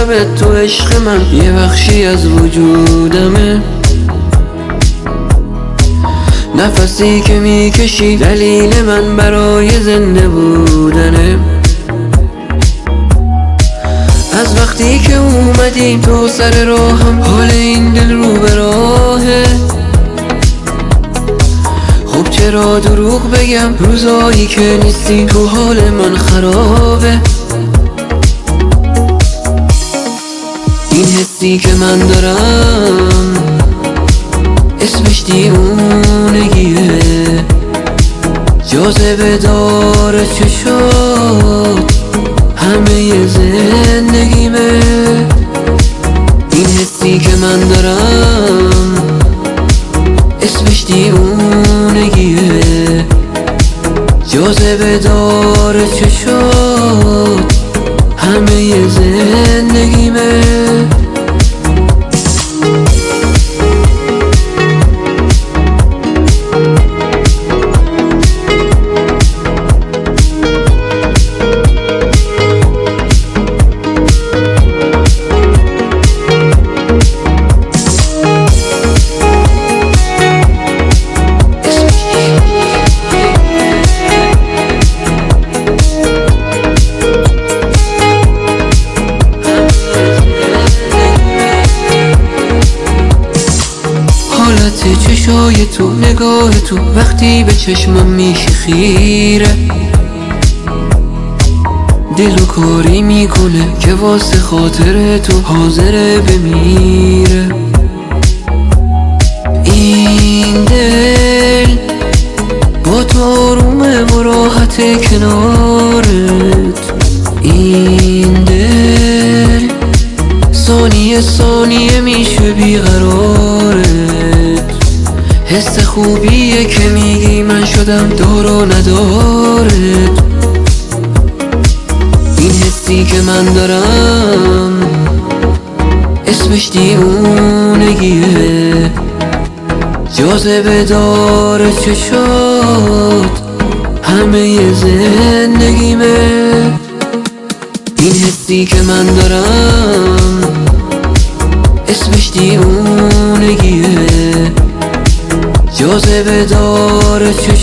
لبت تو عشق من یه بخشی از وجودمه. نفسی که میکشی دلیل من برای زنده بودنه. از وقتی که اومدی تو سر راهم حال این دل رو به راهه. خب چرا دروغ بگم روزایی که نیستی تو حال من خرابه. این حسی که من دارم اسمش دیوونگیه. جاذبه داره چشات همه زندگیمه. این حسی که من دارم اسمش دیوونگیه. جاذبه داره چشات همه زندگیمه. چشای تو نگاه تو وقتی به چشمم میشه خیره. دل و کاری میکنه که واسه خاطر تو حاضره بمیره. این دل با تو آرومه و راحت کنارت. این دل ثانیه ثانیه میشه بیقرارت. حس خوبیه که میگی من شدم دار و ندارت. این حسی که من دارم اسمش دیوونگیه. جاذبه داره چشات همه زندگیمه. این حسی که من دارم اسمش دیوونگیه. جاذبه داره